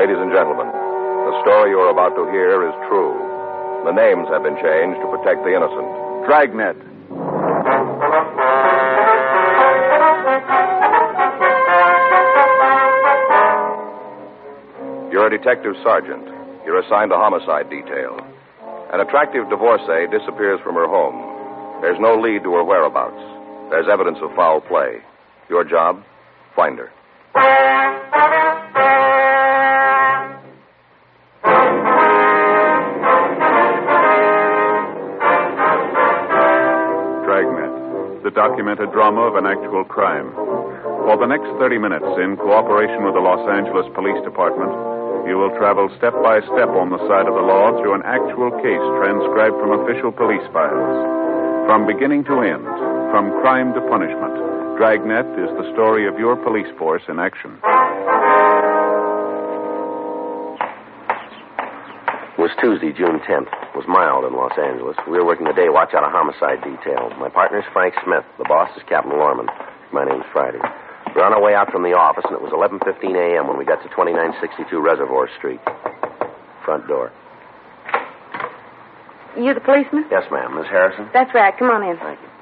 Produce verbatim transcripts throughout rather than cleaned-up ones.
Ladies and gentlemen, the story you are about to hear is true. The names have been changed to protect the innocent. Dragnet. You're a detective sergeant. You're assigned a homicide detail. An attractive divorcee disappears from her home. There's no lead to her whereabouts. There's evidence of foul play. Your job? Find her. Dragnet, the documented drama of an actual crime. For the next thirty minutes, in cooperation with the Los Angeles Police Department, you will travel step by step on the side of the law through an actual case transcribed from official police files. From beginning to end, from crime to punishment, Dragnet is the story of your police force in action. It was Tuesday, June tenth. It was mild in Los Angeles. We were working the day watch out of homicide detail. My partner's Frank Smith. The boss is Captain Lorman. My name's Friday. We were on our way out from the office, and it was eleven fifteen a.m. when we got to twenty-nine sixty-two Reservoir Street. Front door. You the policeman? Yes, ma'am. Miss Harrison? That's right. Come on in. Thank you.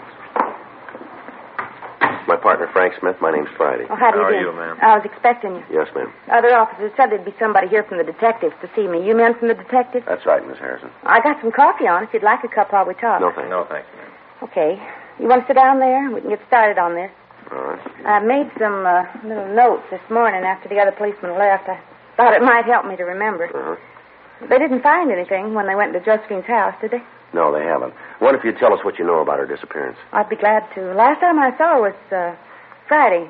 My partner, Frank Smith. My name's Friday. Oh, how do you How do? are you, ma'am? I was expecting you. Yes, ma'am. Other officers said there'd be somebody here from the detectives to see me. You men from the detectives? That's right, Miss Harrison. I got some coffee on if you'd like a cup while we talk. No, thank you. No, thank you, ma'am. Okay. You want to sit down there? We can get started on this. All right. I made some uh, little notes this morning after the other policeman left. I thought it might help me to remember. Uh-huh. They didn't find anything when they went to Josephine's house, did they? No, they haven't. What if you'd tell us what you know about her disappearance? I'd be glad to. Last time I saw her was uh, Friday.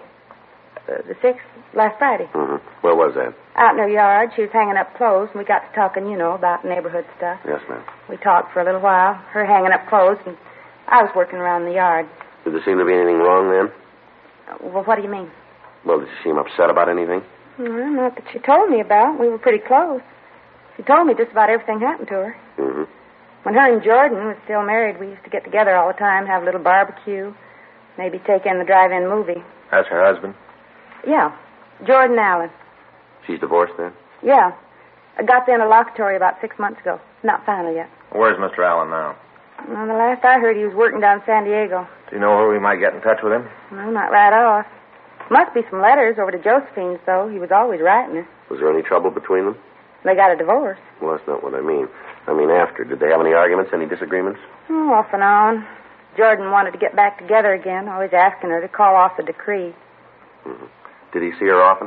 Uh, the sixth, last Friday. Mm-hmm. Where was that? Out in her yard. She was hanging up clothes, and we got to talking, you know, about neighborhood stuff. Yes, ma'am. We talked for a little while, her hanging up clothes, and I was working around the yard. Did there seem to be anything wrong then? Uh, Well, what do you mean? Well, did she seem upset about anything? Well, not that she told me about. We were pretty close. She told me just about everything happened to her. Mm-hmm. When her and Jordan was still married, we used to get together all the time, have a little barbecue, maybe take in the drive-in movie. That's her husband? Yeah, Jordan Allen. She's divorced then? Yeah. I got the interlocutory about six months ago. Not final yet. Where's Mister Allen now? Well, the last I heard, he was working down San Diego. Do you know where we might get in touch with him? Well, not right off. Must be some letters over to Josephine's, though. He was always writing her. Was there any trouble between them? They got a divorce. Well, that's not what I mean. I mean after. Did they have any arguments, any disagreements? Oh, off and on. Jordan wanted to get back together again, always asking her to call off the decree. Mm-hmm. Did he see her often?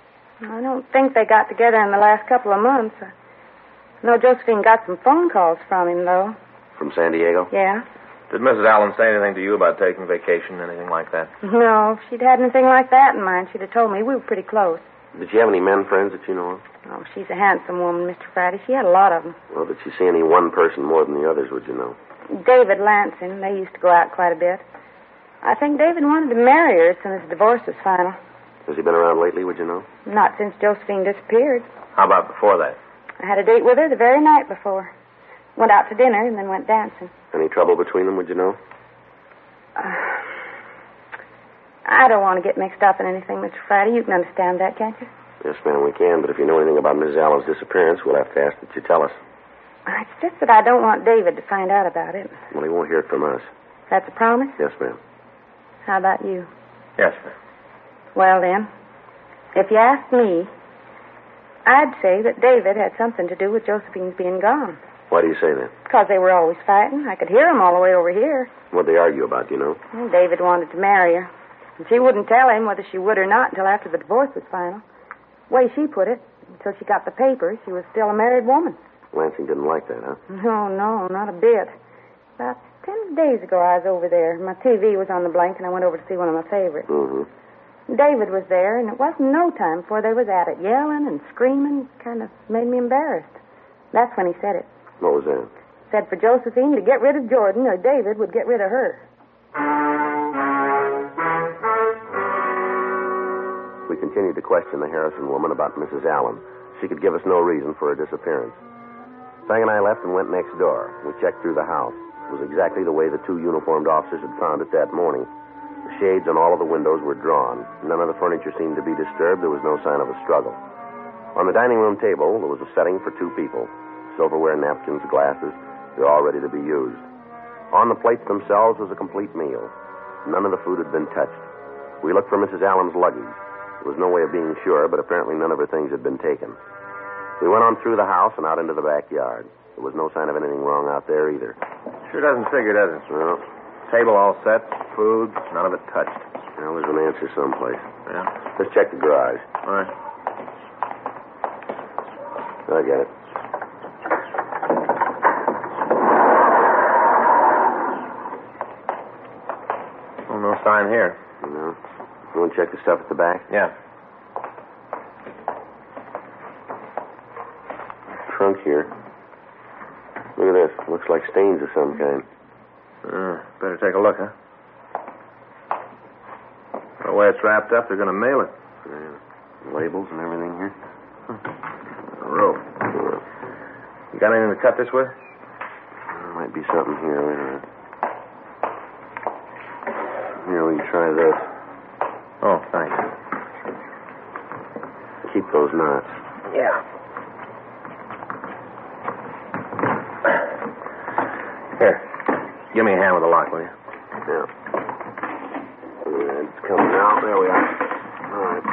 I don't think they got together in the last couple of months. I know Josephine got some phone calls from him, though. From San Diego? Yeah. Did Missus Allen say anything to you about taking vacation, anything like that? No, if she'd had anything like that in mind, she'd have told me. We were pretty close. Did she have any men friends that you know of? Oh, she's a handsome woman, Mister Friday. She had a lot of them. Well, did she see any one person more than the others, would you know? David Lansing. They used to go out quite a bit. I think David wanted to marry her as soon as the divorce was final. Has he been around lately, would you know? Not since Josephine disappeared. How about before that? I had a date with her the very night before. Went out to dinner and then went dancing. Any trouble between them, would you know? Uh, I don't want to get mixed up in anything, Mister Friday. You can understand that, can't you? Yes, ma'am, we can. But if you know anything about Missus Allen's disappearance, we'll have to ask that you tell us. It's just that I don't want David to find out about it. Well, he won't hear it from us. That's a promise? Yes, ma'am. How about you? Yes, ma'am. Well, then, if you ask me, I'd say that David had something to do with Josephine's being gone. Why do you say that? Because they were always fighting. I could hear them all the way over here. What'd they argue about, do you know? Well, David wanted to marry her. And she wouldn't tell him whether she would or not until after the divorce was final. The way she put it, until she got the papers, she was still a married woman. Lansing didn't like that, huh? No, no, not a bit. About ten days ago, I was over there. My T V was on the blank, and I went over to see one of my favorites. Mm-hmm. David was there, and it wasn't no time before they was at it, yelling and screaming. Kind of made me embarrassed. That's when he said it. What was that? Said for Josephine to get rid of Jordan, or David would get rid of her. We continued to question the Harrison woman about Missus Allen. She could give us no reason for her disappearance. Fang and I left and went next door. We checked through the house. It was exactly the way the two uniformed officers had found it that morning. The shades on all of the windows were drawn. None of the furniture seemed to be disturbed. There was no sign of a struggle. On the dining room table, there was a setting for two people. Silverware, napkins, glasses, they're all ready to be used. On the plates themselves was a complete meal. None of the food had been touched. We looked for Missus Allen's luggage. There was no way of being sure, but apparently none of her things had been taken. We went on through the house and out into the backyard. There was no sign of anything wrong out there either. Sure doesn't figure, does it? Well, Table all set, food, none of it touched. well, there's an answer someplace. Yeah? Let's check the garage. All right. I get it. Well, no sign here. You know, you want to check the stuff at the back? Yeah. Trunk here. Look at this. Looks like stains of some kind. Uh, better take a look, huh? The way it's wrapped up, they're going to mail it. Yeah. Labels and everything here. A rope. Yeah. You got anything to cut this with? There might be something here. Wait a minute. Here, we can try this. Oh, thanks. Keep those knots. Yeah. Here. Give me a hand with the lock, will you? Yeah. It's coming out. There we are. All right.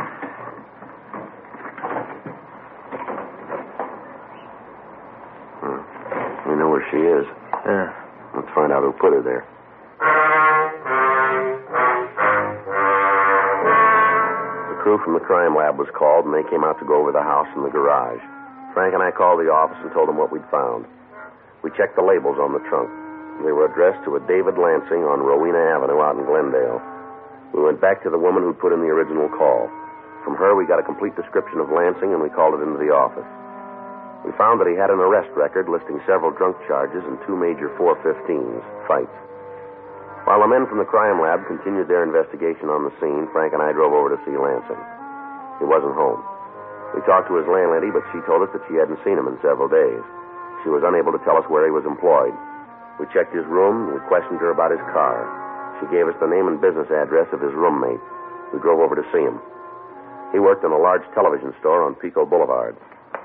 Hmm. We know where she is. Yeah. Let's find out who put her there. The crew from the crime lab was called, and they came out to go over the house and the garage. Frank and I called the office and told them what we'd found. We checked the labels on the trunk. They were addressed to a David Lansing on Rowena Avenue out in Glendale. We went back to the woman who'd put in the original call. From her, we got a complete description of Lansing, and we called it into the office. We found that he had an arrest record listing several drunk charges and two major four fifteens, fights. While the men from the crime lab continued their investigation on the scene, Frank and I drove over to see Lansing. He wasn't home. We talked to his landlady, but she told us that she hadn't seen him in several days. She was unable to tell us where he was employed. We checked his room, and we questioned her about his car. She gave us the name and business address of his roommate. We drove over to see him. He worked in a large television store on Pico Boulevard.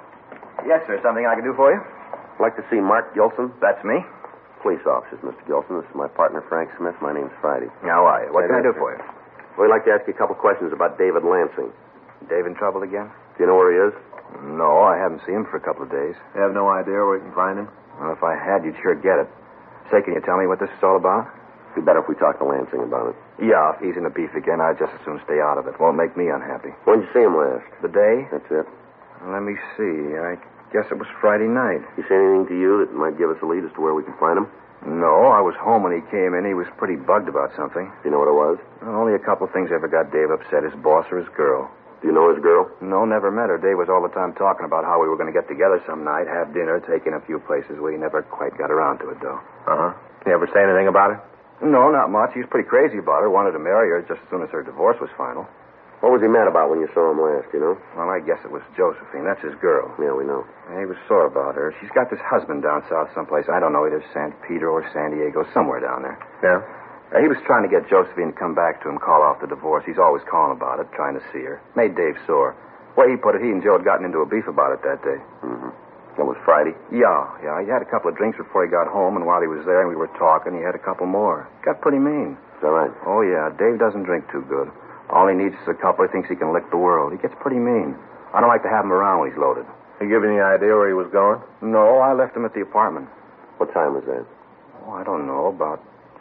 Yes, sir. Something I can do for you? I'd like to see Mark Gilson. That's me. Police officers, Mister Gilson. This is my partner, Frank Smith. My name's Friday. How are you? What Hey, can I do there, for you? We'd like to ask you a couple questions about David Lansing. Dave in trouble again? Do you know where he is? No, I haven't seen him for a couple of days. You have no idea where we can find him? Well, if I had, you'd sure get it. Say, can you tell me what this is all about? It'd be better if we talked to Lansing about it. Yeah, if he's in the beef again, I'd just as soon stay out of it. Won't make me unhappy. When did you see him last? The day? That's it. Let me see. I guess it was Friday night. You say anything to you that might give us a lead as to where we can find him? No, I was home when he came in. He was pretty bugged about something. Do you know what it was? Well, only a couple things ever got Dave upset, his boss or his girl. Do you know his girl? No, never met her. Dave was all the time talking about how we were going to get together some night, have dinner, take in a few places. We never quite got around to it, though. Uh-huh. You ever say anything about it? No, not much. He was pretty crazy about her, wanted to marry her just as soon as her divorce was final. What was he mad about when you saw him last, you know? Well, I guess it was Josephine. That's his girl. Yeah, we know. He was sore about her. She's got this husband down south someplace. I don't know, either San Pedro or San Diego, somewhere down there. Yeah? Uh, he was trying to get Josephine to come back to him, call off the divorce. He's always calling about it, trying to see her. Made Dave sore. Way he put it, he and Joe had gotten into a beef about it that day. Mm-hmm. That was Friday? Yeah, yeah. He had a couple of drinks before he got home, and while he was there and we were talking, he had a couple more. Got pretty mean. Is that right? Oh, yeah. Dave doesn't drink too good. All he needs is a couple. He thinks he can lick the world. He gets pretty mean. I don't like to have him around when he's loaded. You give any idea where he was going? No, I left him at the apartment. What time was that? Oh, I don't know. About,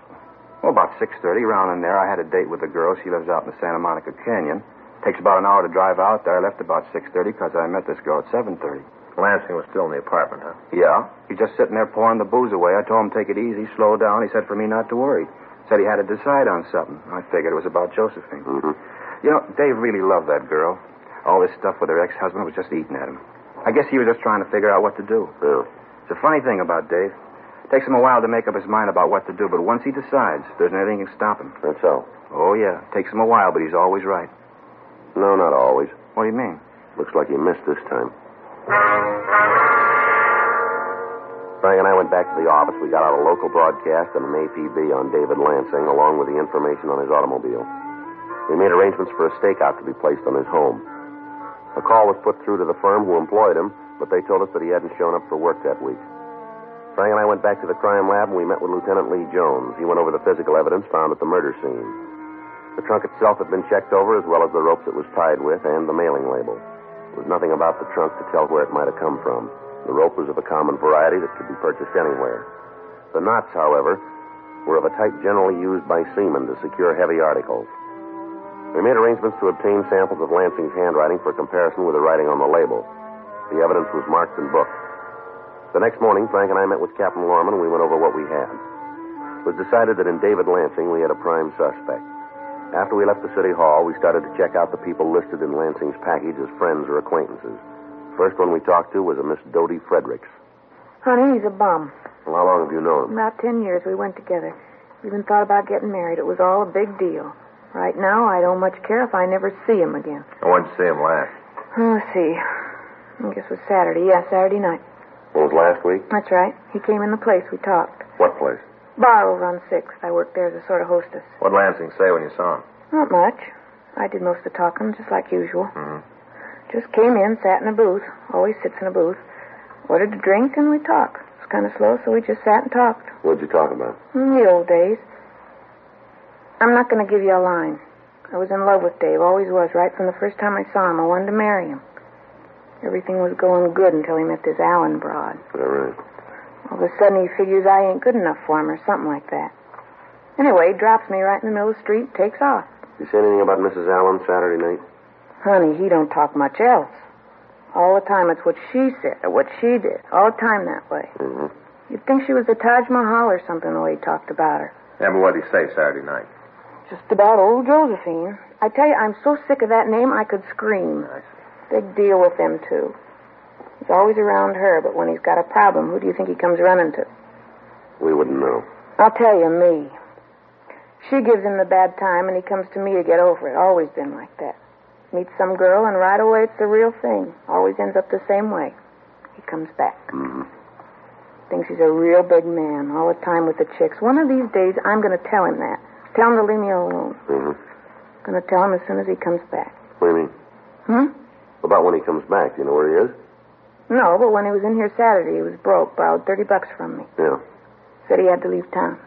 well, about six thirty, around in there. I had a date with a girl. She lives out in the Santa Monica Canyon. Takes about an hour to drive out there. I left about six thirty because I met this girl at seven thirty. Lansing was still in the apartment, huh? Yeah. He just sitting there pouring the booze away. I told him take it easy, slow down. He said for me not to worry. Said he had to decide on something. I figured it was about Josephine. Mm-hmm. You know, Dave really loved that girl. All this stuff with her ex-husband was just eating at him. I guess he was just trying to figure out what to do. Yeah. It's a funny thing about Dave. It takes him a while to make up his mind about what to do, but once he decides, there's nothing that can stop him. That's so. Oh, yeah. It takes him a while, but he's always right. No, not always. What do you mean? Looks like you missed this time. Frank and I went back to the office. We got out a local broadcast and an A P B on David Lansing, along with the information on his automobile. We made arrangements for a stakeout to be placed on his home. A call was put through to the firm who employed him, but they told us that he hadn't shown up for work that week. Frank and I went back to the crime lab, and we met with Lieutenant Lee Jones. He went over the physical evidence found at the murder scene. The trunk itself had been checked over, as well as the ropes it was tied with and the mailing label. There was nothing about the trunk to tell where it might have come from. The rope was of a common variety that could be purchased anywhere. The knots, however, were of a type generally used by seamen to secure heavy articles. We made arrangements to obtain samples of Lansing's handwriting for comparison with the writing on the label. The evidence was marked and booked. The next morning, Frank and I met with Captain Lorman, and we went over what we had. It was decided that in David Lansing we had a prime suspect. After we left the city hall, we started to check out the people listed in Lansing's package as friends or acquaintances. The first one we talked to was a Miss Dodie Fredericks. Honey, he's a bum. Well, how long have you known him? About ten years we went together. We even thought about getting married. It was all a big deal. Right now, I don't much care if I never see him again. When did you see him last? Oh, let's see. I guess it was Saturday. Yeah, Saturday night. What was last week? That's right. He came in the place. We talked. What place? Bar over on sixth. I worked there as a sort of hostess. What'd Lansing say when you saw him? Not much. I did most of the talking, just like usual. Mm-hmm. Just came in, sat in a booth. Always sits in a booth. Ordered a drink, and we talked. It was kind of slow, so we just sat and talked. What'd you talk about? In the old days. I'm not going to give you a line. I was in love with Dave, always was, right from the first time I saw him. I wanted to marry him. Everything was going good until he met this Allen broad. All right. All of a sudden, he figures I ain't good enough for him or something like that. Anyway, he drops me right in the middle of the street, takes off. You say anything about Missus Allen Saturday night? Honey, he don't talk much else. All the time it's what she said or what she did. All the time that way. Mm-hmm. You'd think she was the Taj Mahal or something the way he talked about her. Yeah, but what did he say Saturday night? Just about old Josephine. I tell you, I'm so sick of that name I could scream. I see. Big deal with him, too. He's always around her, but when he's got a problem, who do you think he comes running to? We wouldn't know. I'll tell you, me. She gives him the bad time, and he comes to me to get over it. Always been like that. Meets some girl, and right away it's the real thing. Always ends up the same way. He comes back. Mm-hmm. Thinks he's a real big man all the time with the chicks. One of these days, I'm going to tell him that. Tell him to leave me alone. Mm-hmm. Going to tell him as soon as he comes back. What do you mean? Hmm? About when he comes back. Do you know where he is? No, but when he was in here Saturday, he was broke. Borrowed thirty bucks from me. Yeah. Said he had to leave town.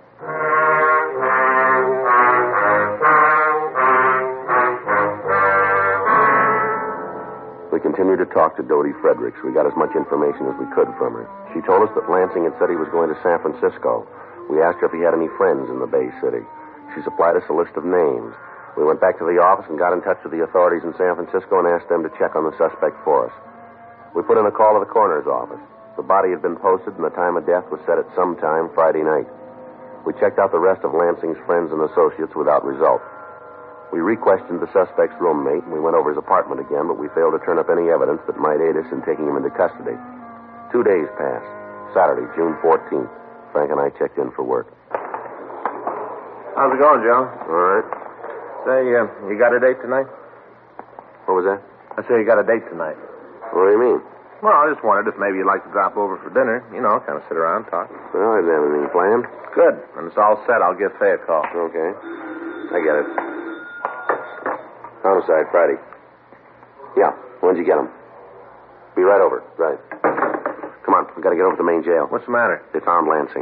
We continued to talk to Dodie Fredericks. We got as much information as we could from her. She told us that Lansing had said he was going to San Francisco. We asked her if he had any friends in the Bay City. She supplied us a list of names. We went back to the office and got in touch with the authorities in San Francisco and asked them to check on the suspect for us. We put in a call to the coroner's office. The body had been posted and the time of death was set at some time Friday night. We checked out the rest of Lansing's friends and associates without result. We re-questioned the suspect's roommate, and we went over his apartment again, but we failed to turn up any evidence that might aid us in taking him into custody. Two days passed. Saturday, June fourteenth. Frank and I checked in for work. How's it going, Joe? All right. Say, uh, you got a date tonight? What was that? I say you got a date tonight. What do you mean? Well, I just wondered if maybe you'd like to drop over for dinner. You know, kind of sit around, talk. Well, I didn't have anything planned. Good. When it's all set, I'll give Faye a call. Okay. I get it. Homicide, Friday. Yeah. When'd you get him? Be right over. Right. Come on. We've got to get over to the main jail. What's the matter? They found Lansing.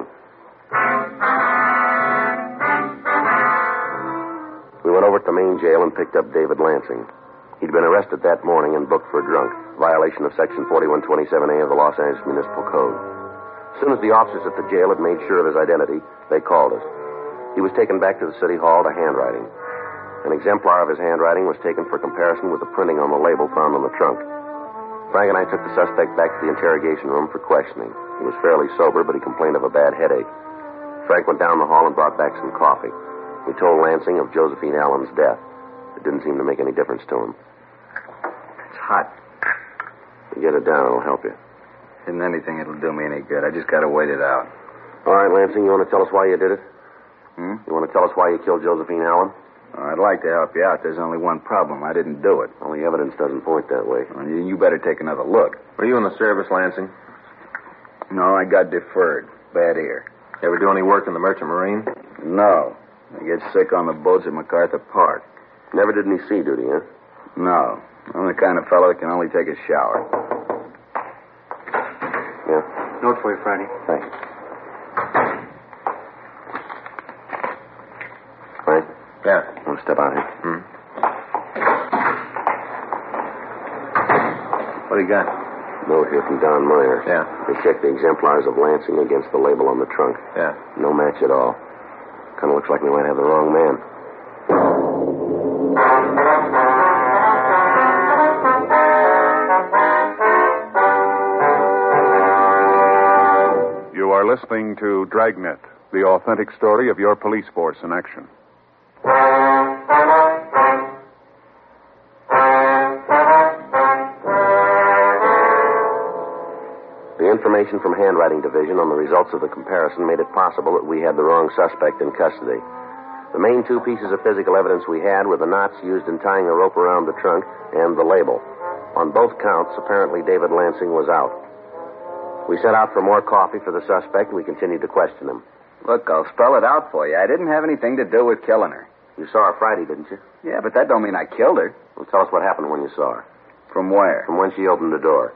We went over to the main jail and picked up David Lansing. He'd been arrested that morning and booked for drunk, violation of Section forty-one twenty-seven A of the Los Angeles Municipal Code. As soon as the officers at the jail had made sure of his identity, they called us. He was taken back to the city hall to handwriting. An exemplar of his handwriting was taken for comparison with the printing on the label found on the trunk. Frank and I took the suspect back to the interrogation room for questioning. He was fairly sober, but he complained of a bad headache. Frank went down the hall and brought back some coffee. We told Lansing of Josephine Allen's death. It didn't seem to make any difference to him. It's hot. You get it down, it'll help you. Isn't anything that'll do me any good. I just got to wait it out. All right, Lansing, you want to tell us why you did it? Hmm? You want to tell us why you killed Josephine Allen? Well, I'd like to help you out. There's only one problem. I didn't do it. Well, the evidence doesn't point that way. Well, you, you better take another look. Were you in the service, Lansing? No, I got deferred. Bad ear. You ever do any work in the Merchant Marine? No. I get sick on the boats at MacArthur Park. Never did any sea duty, huh? No. I'm the kind of fellow that can only take a shower. Yeah. Note for you, Friday. Thanks. Frank? Yeah. Want to step out here? Hmm. What do you got? Note here from Don Meyer. Yeah. They checked the exemplars of Lansing against the label on the trunk. Yeah. No match at all. Kind of looks like we might have the wrong man. You are listening to Dragnet, the authentic story of your police force in action. The information from Handwriting Division on the results of the comparison made it possible that we had the wrong suspect in custody. The main two pieces of physical evidence we had were the knots used in tying a rope around the trunk and the label. On both counts, apparently David Lansing was out. We set out for more coffee for the suspect, and we continued to question him. Look, I'll spell it out for you. I didn't have anything to do with killing her. You saw her Friday, didn't you? Yeah, but that don't mean I killed her. Well, tell us what happened when you saw her. From where? From when she opened the door.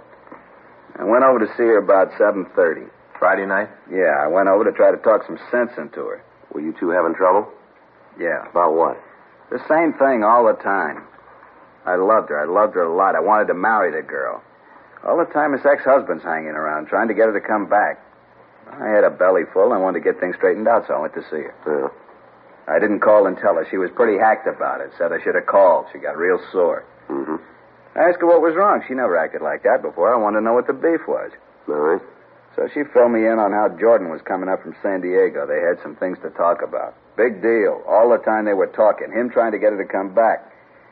I went over to see her about seven thirty. Friday night? Yeah, I went over to try to talk some sense into her. Were you two having trouble? Yeah. About what? The same thing all the time. I loved her. I loved her a lot. I wanted to marry the girl. All the time this ex-husband's hanging around, trying to get her to come back. I had a belly full, and I wanted to get things straightened out, so I went to see her. Yeah. I didn't call and tell her. She was pretty hacked about it. Said I should have called. She got real sore. Mm-hmm. I asked her what was wrong. She never acted like that before. I wanted to know what the beef was. All right. So she filled me in on how Jordan was coming up from San Diego. They had some things to talk about. Big deal. All the time they were talking. Him trying to get her to come back.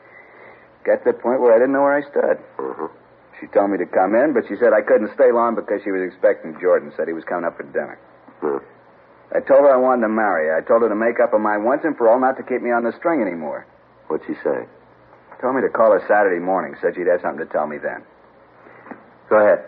Got to the point where I didn't know where I stood. Mm-hmm. She told me to come in, but she said I couldn't stay long because she was expecting Jordan. Said he was coming up for dinner. Hmm. I told her I wanted to marry her. I told her to make up her mind once and for all not to keep me on the string anymore. What'd she say? Told me to call her Saturday morning. Said she'd have something to tell me then. Go ahead.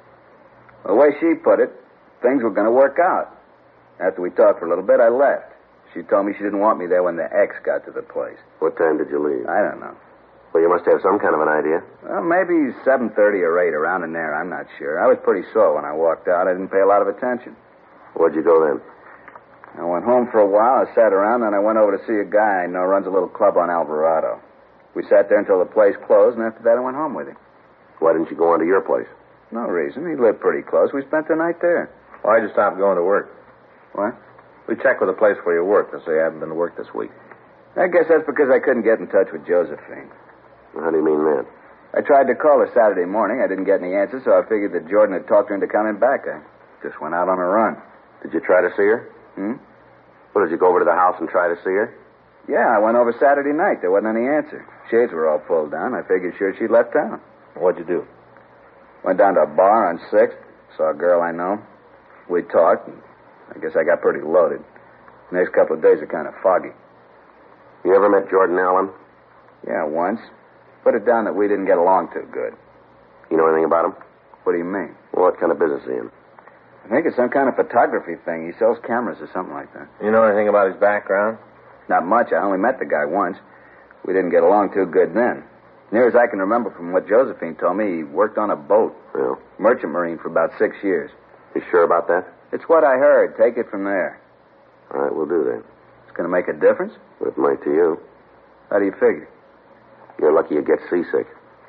The way she put it, things were going to work out. After we talked for a little bit, I left. She told me she didn't want me there when the ex got to the place. What time did you leave? I don't know. Well, you must have some kind of an idea. Well, maybe seven thirty or eight, around in there. I'm not sure. I was pretty sore when I walked out. I didn't pay a lot of attention. Where'd you go then? I went home for a while. I sat around, and I went over to see a guy I know runs a little club on Alvarado. We sat there until the place closed, and after that I went home with him. Why didn't you go on to your place? No reason. He lived pretty close. We spent the night there. Why'd you stop going to work? What? We checked with the place where you work. They say you haven't been to work this week. I guess that's because I couldn't get in touch with Josephine. How do you mean that? I tried to call her Saturday morning. I didn't get any answers, so I figured that Jordan had talked her into coming back. I just went out on a run. Did you try to see her? Hmm? Well, did you go over to the house and try to see her? Yeah, I went over Saturday night. There wasn't any answer. Shades were all pulled down. I figured sure she'd left town. What'd you do? Went down to a bar on sixth. Saw a girl I know. We talked, and I guess I got pretty loaded. The next couple of days are kind of foggy. You ever met Jordan Allen? Yeah, once. Put it down that we didn't get along too good. You know anything about him? What do you mean? Well, what kind of business is he in? I think it's some kind of photography thing. He sells cameras or something like that. You know anything about his background? Not much. I only met the guy once. We didn't get along too good then. Near as I can remember from what Josephine told me, he worked on a boat. Yeah. Merchant marine for about six years. You sure about that? It's what I heard. Take it from there. All right, we'll do that. It's going to make a difference? But it might to you. How do you figure? You're lucky you get seasick.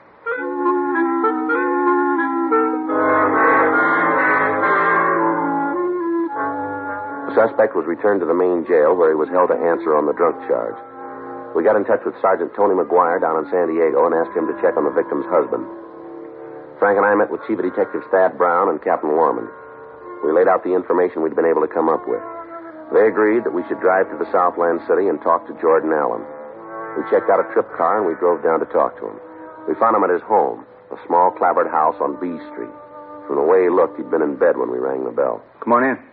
The suspect was returned to the main jail where he was held to answer on the drunk charge. We got in touch with Sergeant Tony McGuire down in San Diego and asked him to check on the victim's husband. Frank and I met with Chief of Detectives Thad Brown and Captain Lorman. We laid out the information we'd been able to come up with. They agreed that we should drive to the Southland City and talk to Jordan Allen. We checked out a trip car and we drove down to talk to him. We found him at his home, a small clapboard house on B Street. From the way he looked, he'd been in bed when we rang the bell. Come on in.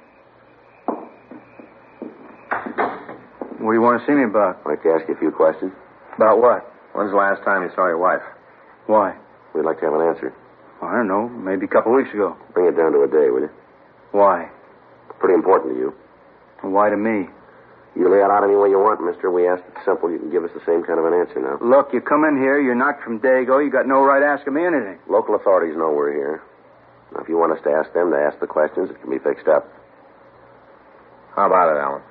What do you want to see me about? I'd like to ask you a few questions. About what? When's the last time you saw your wife? Why? We'd like to have an answer. I don't know. Maybe a couple of weeks ago. Bring it down to a day, will you? Why? Pretty important to you. Why to me? You lay it out any way you want, mister. We asked it simple. You can give us the same kind of an answer now. Look, you come in here, you're not from Dago. You got no right asking me anything. Local authorities know we're here. Now, if you want us to ask them to ask the questions, it can be fixed up. How about it, Alan?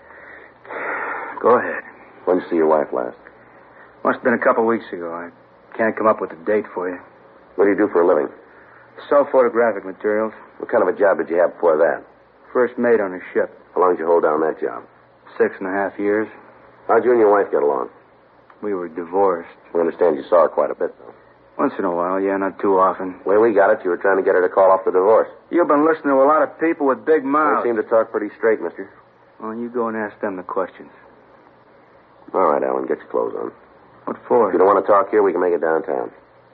Go ahead. When did you see your wife last? Must have been a couple weeks ago. I can't come up with a date for you. What do you do for a living? Sell photographic materials. What kind of a job did you have before that? First mate on a ship. How long did you hold down that job? Six and a half years. How'd you and your wife get along? We were divorced. We understand you saw her quite a bit, though. Once in a while, yeah, not too often. The way we got it, you were trying to get her to call off the divorce. You've been listening to a lot of people with big mouths. They seem to talk pretty straight, mister. Well, you go and ask them the questions. All right, Alan, get your clothes on. What for? If you don't want to talk here, we can make it downtown.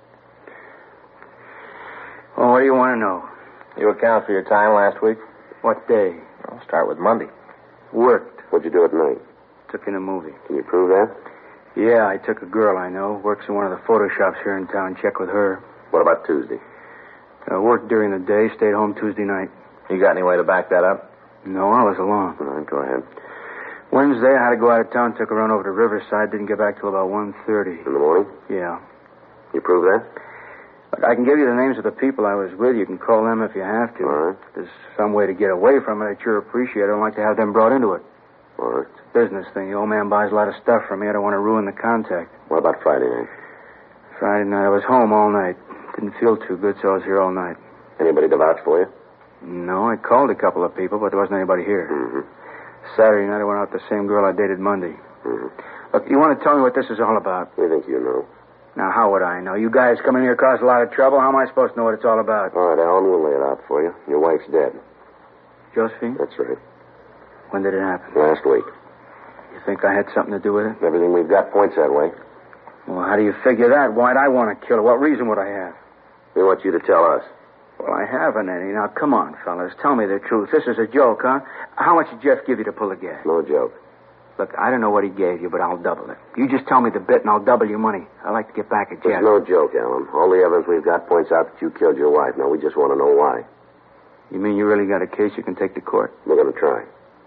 Well, what do you want to know? You account for your time last week? What day? I'll start with Monday. Worked. What'd you do at night? Took in a movie. Can you prove that? Yeah, I took a girl I know. Works in one of the photo shops here in town. Check with her. What about Tuesday? Uh, worked during the day. Stayed home Tuesday night. You got any way to back that up? No, I was alone. All right, go ahead. Wednesday, I had to go out of town. Took a run over to Riverside. Didn't get back till about one thirty. In the morning? Yeah. You prove that? Look, I can give you the names of the people I was with. You can call them if you have to. All right. If there's some way to get away from it, I'd sure appreciate it. I don't like to have them brought into it. All right. It's a business thing. The old man buys a lot of stuff from me. I don't want to ruin the contact. What about Friday night? Friday night, I was home all night. Didn't feel too good, so I was here all night. Anybody to vouch for you? No, I called a couple of people, but there wasn't anybody here. Mm-hmm. Saturday night, I went out with the same girl I dated Monday. Mm-hmm. Look, you want to tell me what this is all about? We think you know. Now, how would I know? You guys come in here cause a lot of trouble. How am I supposed to know what it's all about? All right, Alan, we'll lay it out for you. Your wife's dead. Josephine? That's right. When did it happen? Last week. You think I had something to do with it? Everything we've got points that way. Well, how do you figure that? Why'd I want to kill her? What reason would I have? We want you to tell us. Well, I haven't any. Now, come on, fellas. Tell me the truth. This is a joke, huh? How much did Jeff give you to pull the gas? No joke. Look, I don't know what he gave you, but I'll double it. You just tell me the bit, and I'll double your money. I'd like to get back at Jeff. It's no joke, Alan. All the evidence we've got points out that you killed your wife. Now, we just want to know why. You mean you really got a case you can take to court? We're going to try.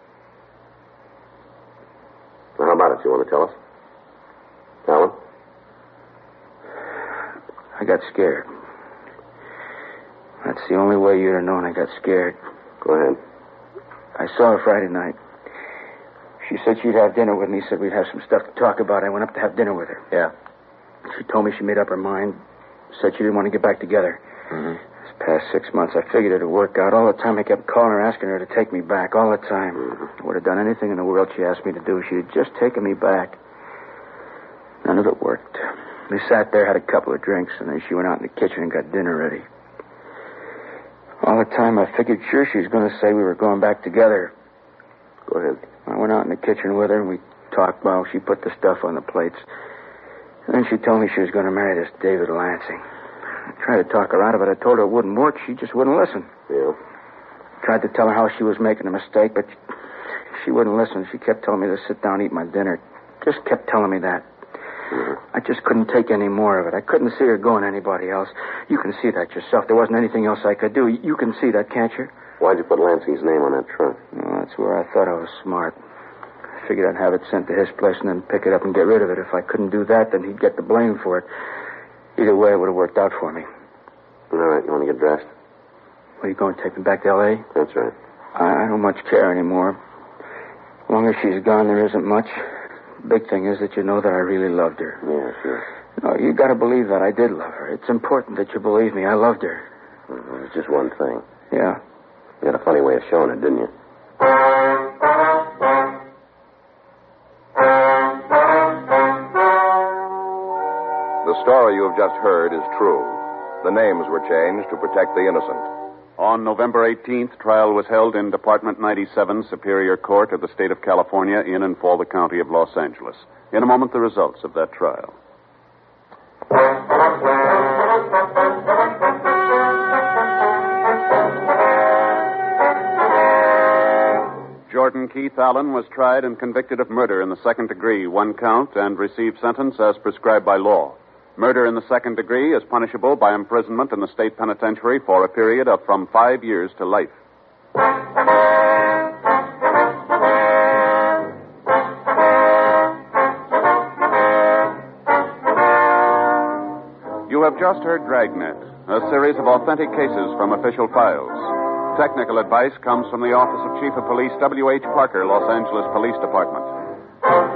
Now, how about it? You want to tell us? Alan? I got scared. That's the only way you'd have known I got scared. Go ahead. I saw her Friday night. She said she'd have dinner with me, said we'd have some stuff to talk about. I went up to have dinner with her. Yeah. She told me she made up her mind, said she didn't want to get back together. Mm-hmm. This past six months, I figured it'd work out. All the time I kept calling her, asking her to take me back, all the time. Mm-hmm. I would have done anything in the world she asked me to do. She had just taken me back. None of it worked. We sat there, had a couple of drinks, and then she went out in the kitchen and got dinner ready. All the time, I figured sure she was going to say we were going back together. Go ahead. I went out in the kitchen with her, and we talked while she put the stuff on the plates. And then she told me she was going to marry this David Lansing. I tried to talk her out of it. I told her it wouldn't work. She just wouldn't listen. Yeah? Tried to tell her how she was making a mistake, but she wouldn't listen. She kept telling me to sit down and eat my dinner. Just kept telling me that. Mm-hmm. I just couldn't take any more of it. I couldn't see her going to anybody else. You can see that yourself. There wasn't anything else I could do. You can see that, can't you? Why'd you put Lansing's name on that trunk? Well, that's where I thought I was smart. I figured I'd have it sent to his place and then pick it up and get rid of it. If I couldn't do that, then he'd get the blame for it. Either way, it would have worked out for me. All right, you want to get dressed? Are you going to take me back to L A? That's right. I, I don't much care anymore. As long as she's gone, there isn't much. The big thing is that you know that I really loved her. Yeah, sure. No, you got to believe that I did love her. It's important that you believe me. I loved her. Mm-hmm. It's just one thing. Yeah. You had a funny way of showing it, didn't you? The story you have just heard is true. The names were changed to protect the innocent. On November eighteenth, trial was held in Department ninety-seven, Superior Court of the State of California, in and for the County of Los Angeles. In a moment, the results of that trial. Jordan Keith Allen was tried and convicted of murder in the second degree, one count, and received sentence as prescribed by law. Murder in the second degree is punishable by imprisonment in the state penitentiary for a period of from five years to life. You have just heard Dragnet, a series of authentic cases from official files. Technical advice comes from the Office of Chief of Police W H Parker, Los Angeles Police Department.